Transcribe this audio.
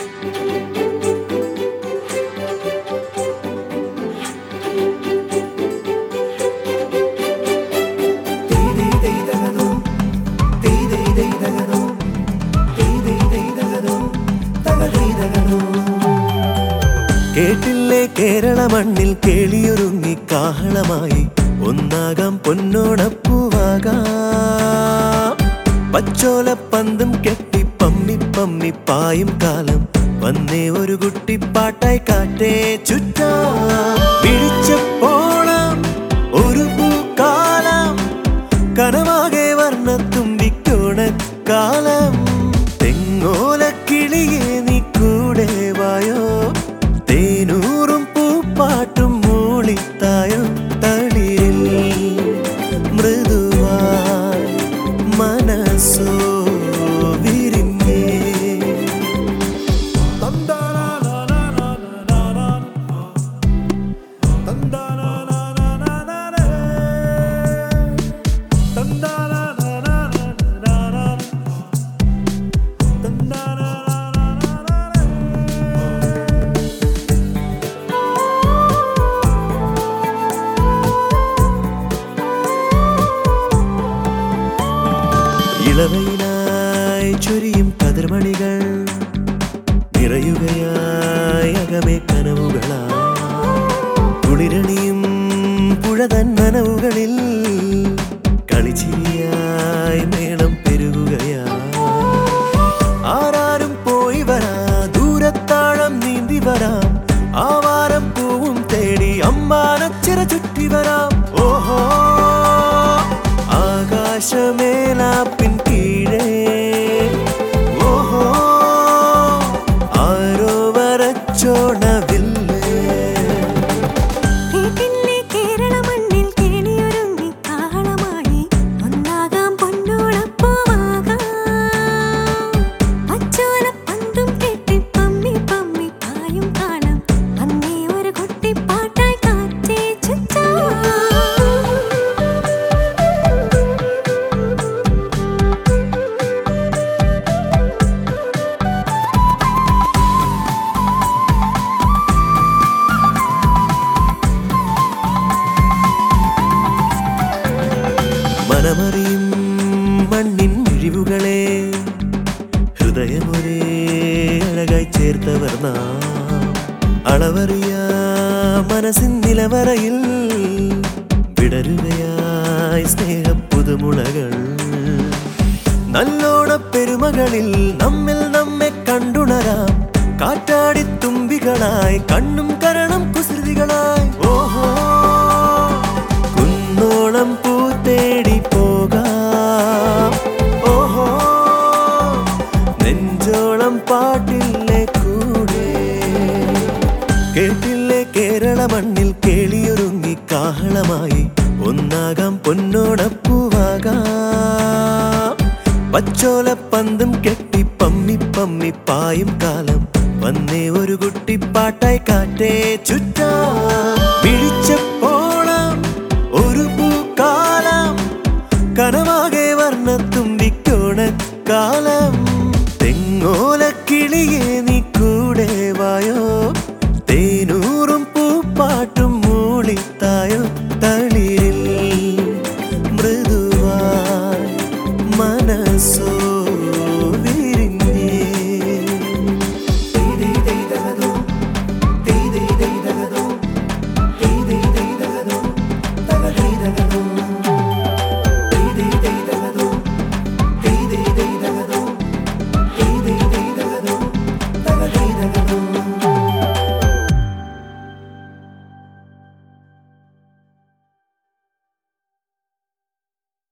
കേട്ടില്ലേ കേരള മണ്ണിൽ കേളിയൊരുങ്ങി കാഹളമായി ഒന്നാകാം പൊന്നോണപ്പൂവാകാം. പച്ചോലപ്പന്തും കെട്ടി പമ്മി പമ്മി പായും കാലം വന്നേ ഒരു കുട്ടിപ്പാട്ടായി കാറ്റേ ചുറ്റാം. പിടിച്ചപ്പോളാം ഒരു പൂക്കാലം കനമാകെ വർണ്ണത്തുമ്പിക്കോണക്കാലം. തെങ്ങോലക്കിളിയെ നീ കൂടെ വായോ, തേനൂറും പൂപ്പാട്ടും മൂളിത്തായോ. തളിരിൽ മൃദുവായി മനസ്സോ വിരിഞ്ഞേ. ഇളവയിലായി ചൊരിയും കതിർമണികൾ നിറയുകയായി അകമേ കനവുകളാ. കുളിരണിയും പുഴതൻ നനവുകളിൽ കളിച്ചിരിയായി മേളം പെരുകുകയാ. ആരാരും പോയി വരാ ദൂരത്താഴം നീന്തി വരാം. ആവാരം പൂവും തേടി അമ്മാനച്ചിറ ചുറ്റി വരാം. ഓഹോ ആകാശമേലാപ്പിൻ കീഴേ, ഓഹോ ആരോ വരച്ചോണവില്ലേ. കേട്ടില്ലേ കേരള മണ്ണിൽ കേളിയൊരുങ്ങി കാഹളമായി ഒന്നാകാം പൊന്നോണപ്പൂവാകാം. പച്ചോലപ്പന്തും കെട്ടി പമ്മി പമ്മി പായും കാലം വന്നേ ഒരു കുട്ടിപ്പാട്ടായി കാറ്റേ ചുറ്റാം. മനമറിയും മണ്ണിൻ മിഴിവുകളെ ഹൃദയമൊരേ അഴകായി ചേർത്തവർ നാം. അളവറിയാ മനസ്സിൻ നിലവറയിൽ വിടരുകയായി സ്നേഹപ്പുതുമുളകൾ. നല്ലോണ പെരുമകളിൽ നമ്മിൽ നമ്മെ കണ്ടുണരാം. കാറ്റാടി തുമ്പികളായി കണ്ണും കരണം കുസൃതികളായി. ഓഹോ കുന്നോളം പൂത്തേടി പോകാം. ഓഹോ നെഞ്ചോളം പാട്ടില്ലേ കൂടെ. കേട്ടില്ലേ കേരള മണ്ണിൽ കേളിയൊരുങ്ങി കാഹളമായി ഒന്നാകാം പൊന്നോണപ്പൂവാകാം. പച്ചോലപ്പന്തും കെട്ടി പമ്മി പമ്മി പായും കാലം വന്നേ ഒരു കുട്ടിപ്പാട്ടായി കാറ്റേ ചുറ്റാം. പിടിച്ചപ്പോളാം ഒരു പൂക്കാലം കനമാകെ വർണ്ണത്തുമ്പിക്കോണക്കാലം. തെങ്ങോ